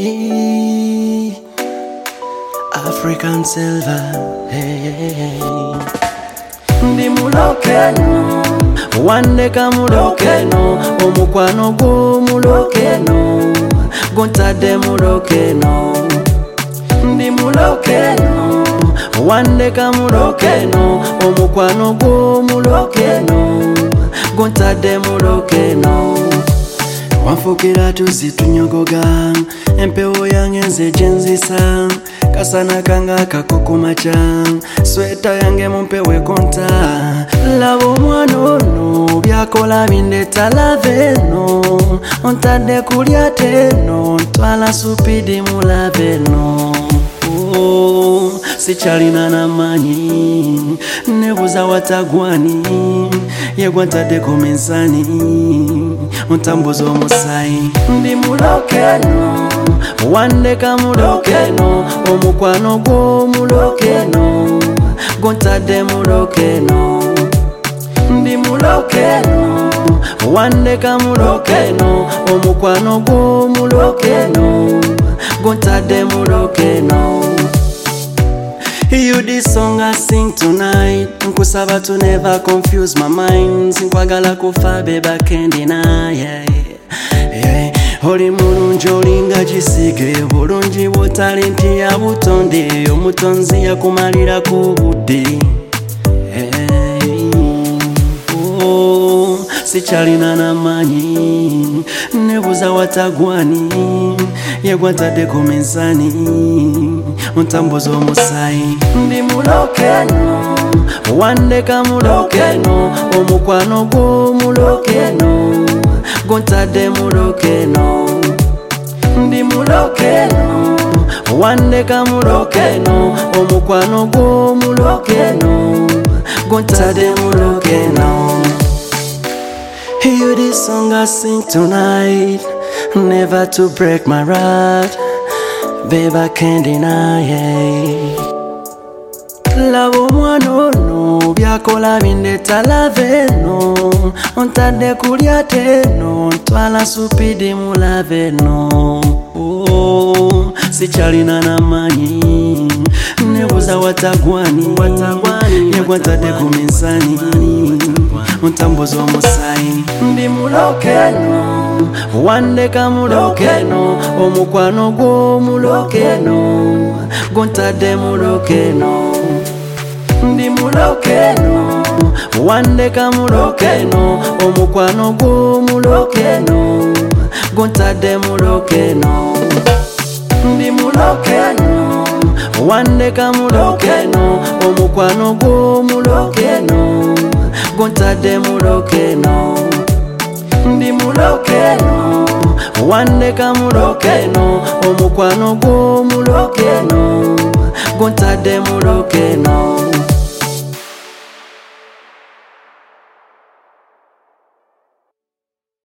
Hey, African silver. Hey, ndi mulokeno wandeka mulokeno omukwano gwo mulokeno gontadde mulokeno ndi mulokeno wandeka mulokeno omukwano gwo mulokeno gontadde mulokeno wanfukira tuzitunyogoga empewo yange nze gyenzisa kasana kanga kakokumaca sweta yange mumpewe konta laba omwana ono byakola bindeta laveno ontadde kulya teno ntwala supidi mulaveno sikyalina namanyi nebuza watagwani yegwantadde ku mizani ontambuza omusayi ndi mulokeno wandeka mulokeno omukwano gwo mulokeno gontadde mulokeno ndi mulokeno wandeka mulokeno omukwano gwo mulokeno gontadde mulokeno. You this song I sing tonight nkusaba to never confuse my mind sinkwagala kufa beba can't deny yeah. Oli mulungi olinga kisige bulungi bwo talenti ya butonde omutonzi yakumalira ku budde sikyalina namanyi nebuza watagwani yegwantadde ku mizani ontambuza omusayi ndi mulokeno wandeka mulokeno omukwano gwo mulokeno gontadde mulokeno ndi mulokeno wandeka mulokeno omukwano gwo mulokeno gontadde mulokeno. Hear this song I sing tonight, never to break my heart, babe I can't deny it. Laba omwana ono byakola bindeta laveno ontadde kulya teno ntwala supidi mulaveno sikyalina namanyi nebuza watagwani yegwantadde ku mizani ontambuza omusayi ndi mulokeno wandeka mulokeno omukwano gwo mulokeno gontadde mulokeno ndi mulokeno wandeka mulokeno omukwano gwo mulokeno gontadde mulokeno ndi mulokeno wandeka mulokeno omukwano gwo mulokeno gontadde mulokeno ndi mulokeno wandeka mulokeno omukwano gwo mulokeno gontadde mulokeno.